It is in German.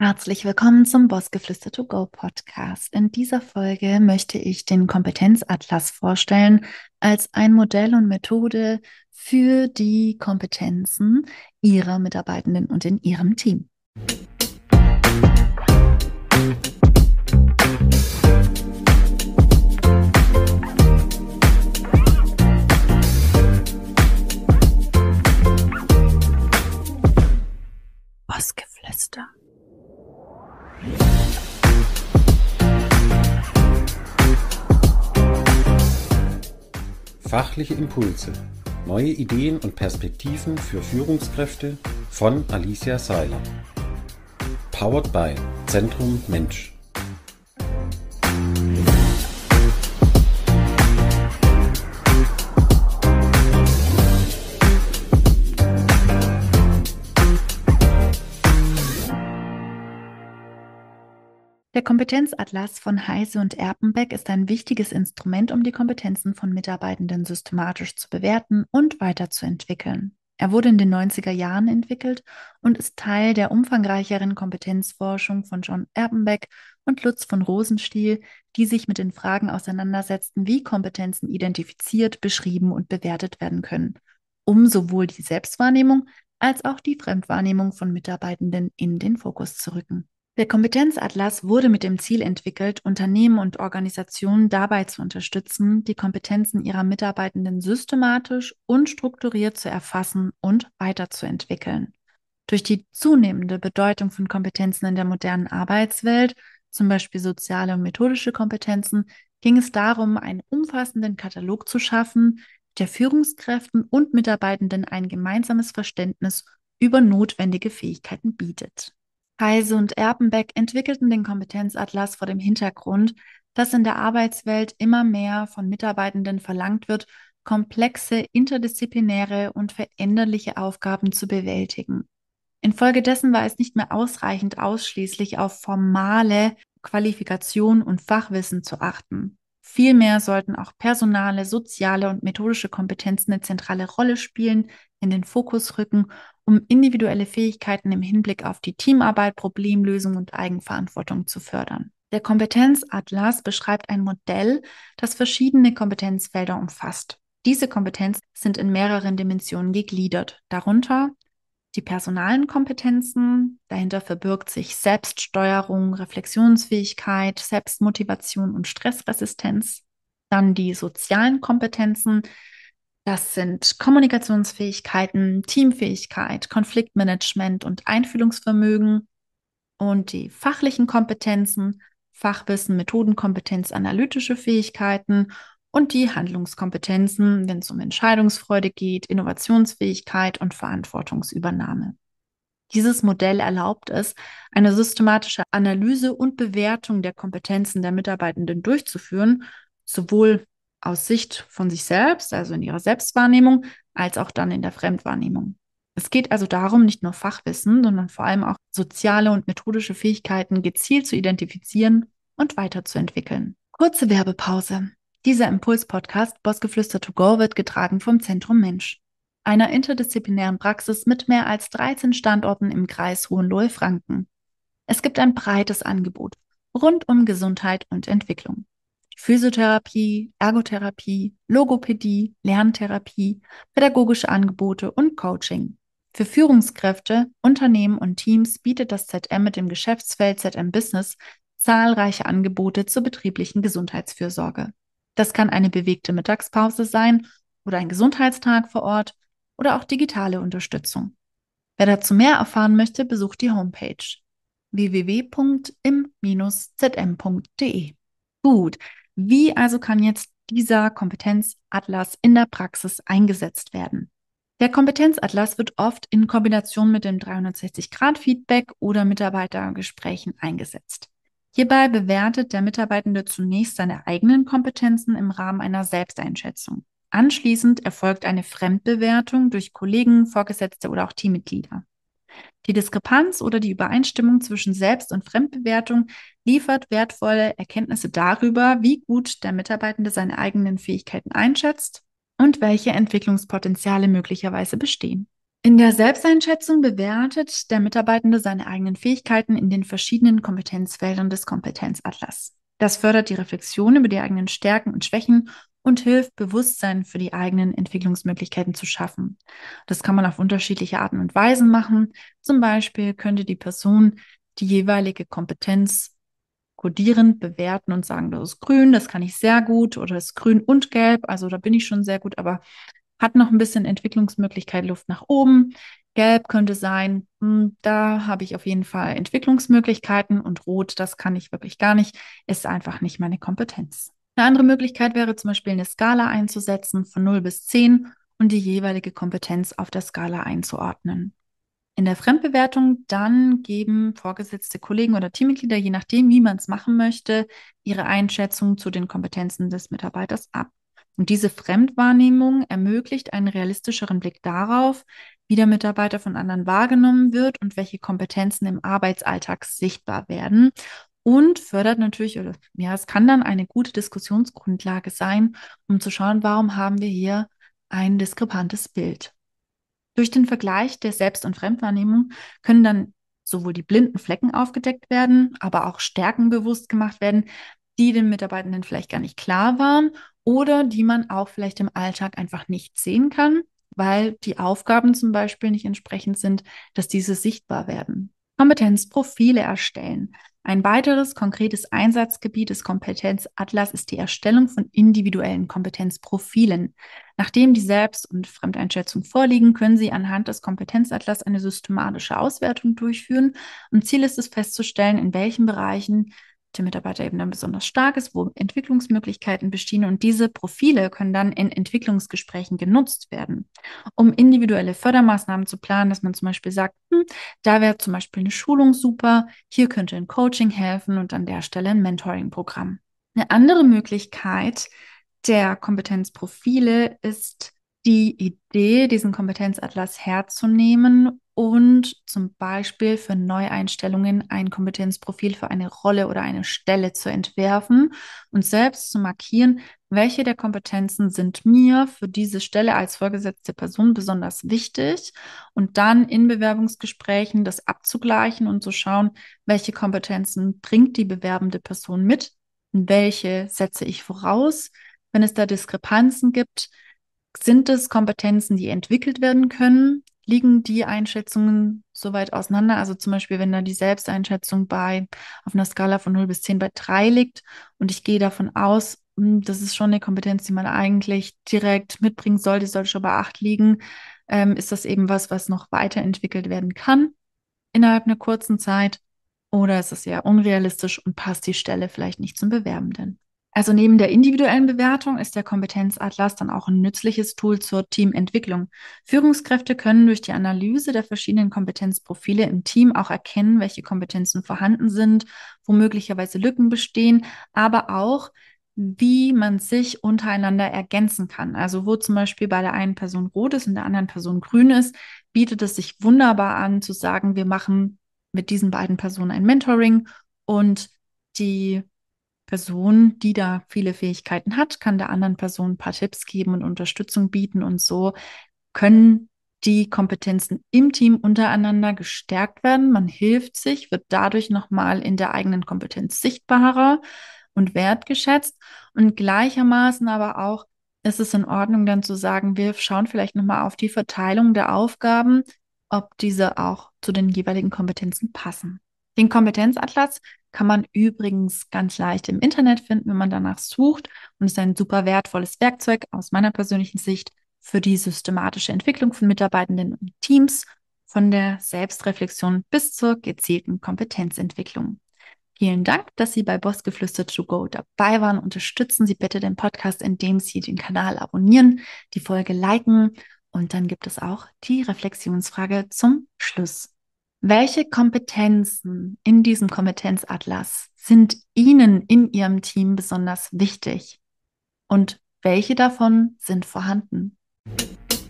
Herzlich willkommen zum Bossgeflüster to go Podcast. In dieser Folge möchte ich den Kompetenzatlas vorstellen als ein Modell und Methode für die Kompetenzen Ihrer Mitarbeitenden und in Ihrem Team. Bossgeflüster. Fachliche Impulse, neue Ideen und Perspektiven für Führungskräfte von Alicia Seiler. Powered by Zentrum Mensch. Der Kompetenzatlas von Heise und Erpenbeck ist ein wichtiges Instrument, um die Kompetenzen von Mitarbeitenden systematisch zu bewerten und weiterzuentwickeln. Er wurde in den 90er Jahren entwickelt und ist Teil der umfangreicheren Kompetenzforschung von John Erpenbeck und Lutz von Rosenstiel, die sich mit den Fragen auseinandersetzten, wie Kompetenzen identifiziert, beschrieben und bewertet werden können, um sowohl die Selbstwahrnehmung als auch die Fremdwahrnehmung von Mitarbeitenden in den Fokus zu rücken. Der Kompetenzatlas wurde mit dem Ziel entwickelt, Unternehmen und Organisationen dabei zu unterstützen, die Kompetenzen ihrer Mitarbeitenden systematisch und strukturiert zu erfassen und weiterzuentwickeln. Durch die zunehmende Bedeutung von Kompetenzen in der modernen Arbeitswelt, zum Beispiel soziale und methodische Kompetenzen, ging es darum, einen umfassenden Katalog zu schaffen, der Führungskräften und Mitarbeitenden ein gemeinsames Verständnis über notwendige Fähigkeiten bietet. Heise und Erpenbeck entwickelten den Kompetenzatlas vor dem Hintergrund, dass in der Arbeitswelt immer mehr von Mitarbeitenden verlangt wird, komplexe, interdisziplinäre und veränderliche Aufgaben zu bewältigen. Infolgedessen war es nicht mehr ausreichend, ausschließlich auf formale Qualifikation und Fachwissen zu achten. Vielmehr sollten auch personale, soziale und methodische Kompetenzen eine zentrale Rolle spielen, in den Fokus rücken, um individuelle Fähigkeiten im Hinblick auf die Teamarbeit, Problemlösung und Eigenverantwortung zu fördern. Der Kompetenzatlas beschreibt ein Modell, das verschiedene Kompetenzfelder umfasst. Diese Kompetenzen sind in mehreren Dimensionen gegliedert, darunter die personalen Kompetenzen, dahinter verbirgt sich Selbststeuerung, Reflexionsfähigkeit, Selbstmotivation und Stressresistenz. Dann die sozialen Kompetenzen, das sind Kommunikationsfähigkeiten, Teamfähigkeit, Konfliktmanagement und Einfühlungsvermögen. Und die fachlichen Kompetenzen, Fachwissen, Methodenkompetenz, analytische Fähigkeiten und die Handlungskompetenzen, wenn es um Entscheidungsfreude geht, Innovationsfähigkeit und Verantwortungsübernahme. Dieses Modell erlaubt es, eine systematische Analyse und Bewertung der Kompetenzen der Mitarbeitenden durchzuführen, sowohl aus Sicht von sich selbst, also in ihrer Selbstwahrnehmung, als auch dann in der Fremdwahrnehmung. Es geht also darum, nicht nur Fachwissen, sondern vor allem auch soziale und methodische Fähigkeiten gezielt zu identifizieren und weiterzuentwickeln. Kurze Werbepause. Dieser Impuls-Podcast Bossgeflüster to go wird getragen vom Zentrum Mensch, einer interdisziplinären Praxis mit mehr als 13 Standorten im Kreis Hohenlohe-Franken. Es gibt ein breites Angebot rund um Gesundheit und Entwicklung. Physiotherapie, Ergotherapie, Logopädie, Lerntherapie, pädagogische Angebote und Coaching. Für Führungskräfte, Unternehmen und Teams bietet das ZM mit dem Geschäftsfeld ZM Business zahlreiche Angebote zur betrieblichen Gesundheitsfürsorge. Das kann eine bewegte Mittagspause sein oder ein Gesundheitstag vor Ort oder auch digitale Unterstützung. Wer dazu mehr erfahren möchte, besucht die Homepage www.im-zm.de. Gut, wie also kann jetzt dieser Kompetenzatlas in der Praxis eingesetzt werden? Der Kompetenzatlas wird oft in Kombination mit dem 360-Grad-Feedback oder Mitarbeitergesprächen eingesetzt. Hierbei bewertet der Mitarbeitende zunächst seine eigenen Kompetenzen im Rahmen einer Selbsteinschätzung. Anschließend erfolgt eine Fremdbewertung durch Kollegen, Vorgesetzte oder auch Teammitglieder. Die Diskrepanz oder die Übereinstimmung zwischen Selbst- und Fremdbewertung liefert wertvolle Erkenntnisse darüber, wie gut der Mitarbeitende seine eigenen Fähigkeiten einschätzt und welche Entwicklungspotenziale möglicherweise bestehen. In der Selbsteinschätzung bewertet der Mitarbeitende seine eigenen Fähigkeiten in den verschiedenen Kompetenzfeldern des Kompetenzatlas. Das fördert die Reflexion über die eigenen Stärken und Schwächen und hilft, Bewusstsein für die eigenen Entwicklungsmöglichkeiten zu schaffen. Das kann man auf unterschiedliche Arten und Weisen machen. Zum Beispiel könnte die Person die jeweilige Kompetenz kodierend bewerten und sagen, das ist grün, das kann ich sehr gut, oder das ist grün und gelb, also da bin ich schon sehr gut, aber hat noch ein bisschen Entwicklungsmöglichkeit, Luft nach oben. Gelb könnte sein, da habe ich auf jeden Fall Entwicklungsmöglichkeiten, und rot, das kann ich wirklich gar nicht, ist einfach nicht meine Kompetenz. Eine andere Möglichkeit wäre zum Beispiel eine Skala einzusetzen von 0 bis 10 und die jeweilige Kompetenz auf der Skala einzuordnen. In der Fremdbewertung dann geben vorgesetzte Kollegen oder Teammitglieder, je nachdem, wie man es machen möchte, ihre Einschätzung zu den Kompetenzen des Mitarbeiters ab. Und diese Fremdwahrnehmung ermöglicht einen realistischeren Blick darauf, wie der Mitarbeiter von anderen wahrgenommen wird und welche Kompetenzen im Arbeitsalltag sichtbar werden, und fördert natürlich, oder ja, es kann dann eine gute Diskussionsgrundlage sein, um zu schauen, warum haben wir hier ein diskrepantes Bild. Durch den Vergleich der Selbst- und Fremdwahrnehmung können dann sowohl die blinden Flecken aufgedeckt werden, aber auch Stärken bewusst gemacht werden, die den Mitarbeitenden vielleicht gar nicht klar waren oder die man auch vielleicht im Alltag einfach nicht sehen kann, weil die Aufgaben zum Beispiel nicht entsprechend sind, dass diese sichtbar werden. Kompetenzprofile erstellen. Ein weiteres konkretes Einsatzgebiet des Kompetenzatlas ist die Erstellung von individuellen Kompetenzprofilen. Nachdem die Selbst- und Fremdeinschätzung vorliegen, können Sie anhand des Kompetenzatlas eine systematische Auswertung durchführen. Und Ziel ist es festzustellen, in welchen Bereichen der Mitarbeiter eben dann besonders stark ist, wo Entwicklungsmöglichkeiten bestehen. Und diese Profile können dann in Entwicklungsgesprächen genutzt werden, um individuelle Fördermaßnahmen zu planen, dass man zum Beispiel sagt, da wäre zum Beispiel eine Schulung super, hier könnte ein Coaching helfen und an der Stelle ein Mentoring-Programm. Eine andere Möglichkeit der Kompetenzprofile ist die Idee, diesen Kompetenzatlas herzunehmen und zum Beispiel für Neueinstellungen ein Kompetenzprofil für eine Rolle oder eine Stelle zu entwerfen und selbst zu markieren, welche der Kompetenzen sind mir für diese Stelle als vorgesetzte Person besonders wichtig, und dann in Bewerbungsgesprächen das abzugleichen und zu schauen, welche Kompetenzen bringt die bewerbende Person mit und welche setze ich voraus. Wenn es da Diskrepanzen gibt, sind es Kompetenzen, die entwickelt werden können? Liegen die Einschätzungen so weit auseinander? Also zum Beispiel, wenn da die Selbsteinschätzung auf einer Skala von 0 bis 10 bei 3 liegt und ich gehe davon aus, das ist schon eine Kompetenz, die man eigentlich direkt mitbringen sollte, sollte schon bei 8 liegen, ist das eben was noch weiterentwickelt werden kann innerhalb einer kurzen Zeit? Oder ist es eher unrealistisch und passt die Stelle vielleicht nicht zum Bewerbenden? Also neben der individuellen Bewertung ist der Kompetenzatlas dann auch ein nützliches Tool zur Teamentwicklung. Führungskräfte können durch die Analyse der verschiedenen Kompetenzprofile im Team auch erkennen, welche Kompetenzen vorhanden sind, wo möglicherweise Lücken bestehen, aber auch, wie man sich untereinander ergänzen kann. Also wo zum Beispiel bei der einen Person rot ist und der anderen Person grün ist, bietet es sich wunderbar an zu sagen, wir machen mit diesen beiden Personen ein Mentoring, und die Person, die da viele Fähigkeiten hat, kann der anderen Person ein paar Tipps geben und Unterstützung bieten, und so können die Kompetenzen im Team untereinander gestärkt werden. Man hilft sich, wird dadurch nochmal in der eigenen Kompetenz sichtbarer und wertgeschätzt, und gleichermaßen aber auch ist es in Ordnung, dann zu sagen, wir schauen vielleicht nochmal auf die Verteilung der Aufgaben, ob diese auch zu den jeweiligen Kompetenzen passen. Den Kompetenzatlas kann man übrigens ganz leicht im Internet finden, wenn man danach sucht, und ist ein super wertvolles Werkzeug aus meiner persönlichen Sicht für die systematische Entwicklung von Mitarbeitenden und Teams, von der Selbstreflexion bis zur gezielten Kompetenzentwicklung. Vielen Dank, dass Sie bei Bossgeflüster to go dabei waren. Unterstützen Sie bitte den Podcast, indem Sie den Kanal abonnieren, die Folge liken, und dann gibt es auch die Reflexionsfrage zum Schluss. Welche Kompetenzen in diesem Kompetenzatlas sind Ihnen in Ihrem Team besonders wichtig? Und welche davon sind vorhanden?